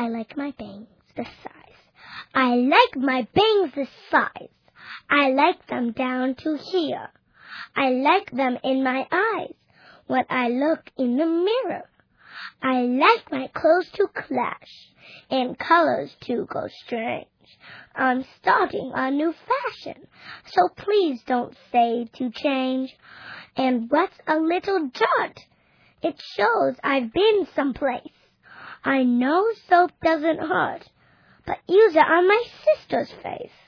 I like my bangs this size. I like my bangs this size. I like them down to here. I like them in my eyes when I look in the mirror. I like my clothes to clash and colors to go strange. I'm starting a new fashion, so please don't say to change. And what's a little dirt? It shows I've been someplace. I know soap doesn't hurt, but use it on my sister's face.